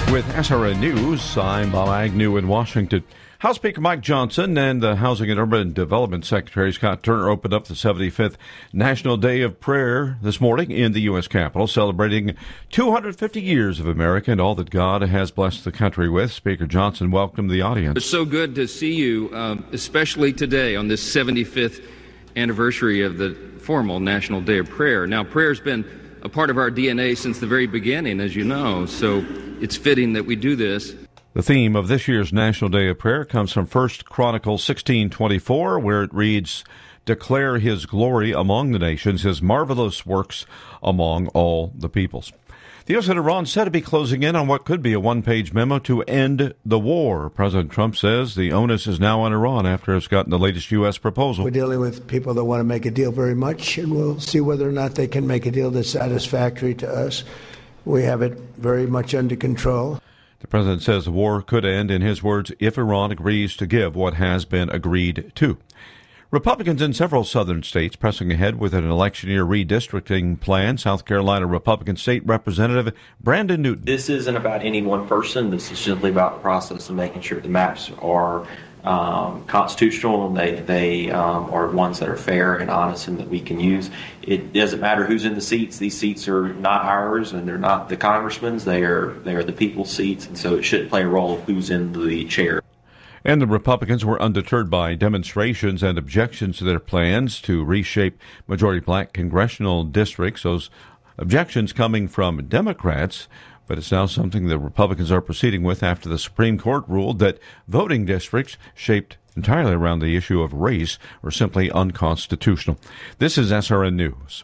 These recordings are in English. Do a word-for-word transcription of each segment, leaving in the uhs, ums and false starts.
With S R N News, I'm Bob Agnew in Washington. House Speaker Mike Johnson and the Housing and Urban Development Secretary Scott Turner opened up the seventy-fifth National Day of Prayer this morning in the U S Capitol, celebrating two hundred fifty years of America and all that God has blessed the country with. Speaker Johnson welcomed the audience. It's so good to see you, um, especially today on this seventy-fifth anniversary of the formal National Day of Prayer. Now, prayer's been a part of our D N A since the very beginning, as you know, so it's fitting that we do this. The theme of this year's National Day of Prayer comes from First Chronicles sixteen twenty-four, where it reads, "Declare his glory among the nations, his marvelous works among all the peoples." The U S and Iran said to be closing in on what could be a one-page memo to end the war. President Trump says the onus is now on Iran after it's gotten the latest U S proposal. We're dealing with people that want to make a deal very much, and we'll see whether or not they can make a deal that's satisfactory to us. We have it very much under control. The president says the war could end, in his words, if Iran agrees to give what has been agreed to. Republicans in several southern states pressing ahead with an election year redistricting plan. South Carolina Republican State Representative Brandon Newton. This isn't about any one person. This is simply about the process of making sure the maps are um, constitutional and they, they um, are ones that are fair and honest and that we can use. It doesn't matter who's in the seats. These seats are not ours and they're not the congressman's. They are, they are the people's seats, and so it shouldn't play a role of who's in the chair. And the Republicans were undeterred by demonstrations and objections to their plans to reshape majority black congressional districts. Those objections coming from Democrats, but it's now something the Republicans are proceeding with after the Supreme Court ruled that voting districts shaped entirely around the issue of race are simply unconstitutional. This is S R N News.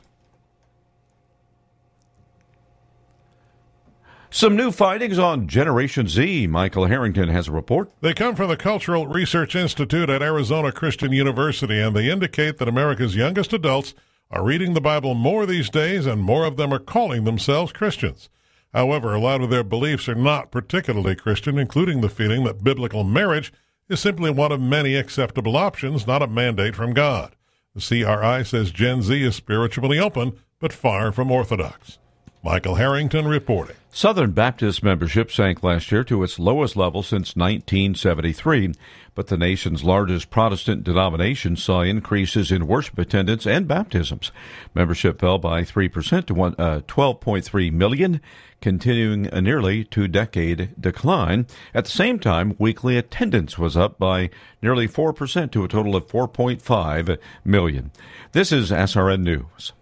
Some new findings on Generation Z. Michael Harrington has a report. They come from the Cultural Research Institute at Arizona Christian University, and they indicate that America's youngest adults are reading the Bible more these days, and more of them are calling themselves Christians. However, a lot of their beliefs are not particularly Christian, including the feeling that biblical marriage is simply one of many acceptable options, not a mandate from God. The C R I says Gen Z is spiritually open, but far from orthodox. Michael Harrington reporting. Southern Baptist membership sank last year to its lowest level since nineteen seventy-three, but the nation's largest Protestant denomination saw increases in worship attendance and baptisms. Membership fell by three percent to one, uh, twelve point three million, continuing a nearly two-decade decline. At the same time, weekly attendance was up by nearly four percent to a total of four point five million. This is S R N News.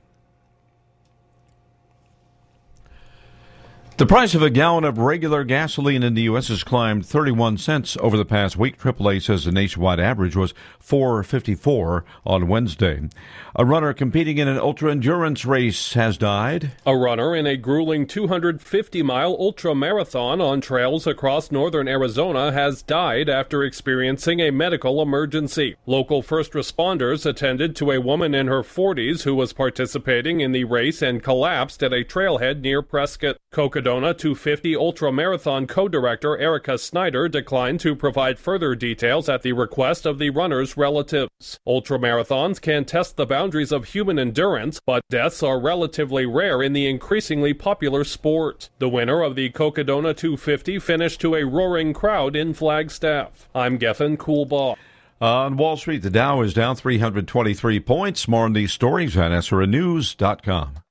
The price of a gallon of regular gasoline in the U S has climbed thirty-one cents over the past week. triple A says the nationwide average was four fifty-four on Wednesday. A runner competing in an ultra-endurance race has died. A runner in a grueling two hundred fifty mile ultra-marathon on trails across northern Arizona has died after experiencing a medical emergency. Local first responders attended to a woman in her forties who was participating in the race and collapsed at a trailhead near Prescott. Cocodona two fifty Ultramarathon co-director Erica Snyder declined to provide further details at the request of the runner's relatives. Ultramarathons can test the boundaries of human endurance, but deaths are relatively rare in the increasingly popular sport. The winner of the Cocodona two fifty finished to a roaring crowd in Flagstaff. I'm Gethin Coolbaugh. On Wall Street, the Dow is down three hundred twenty-three points. More on these stories at S R N news dot com.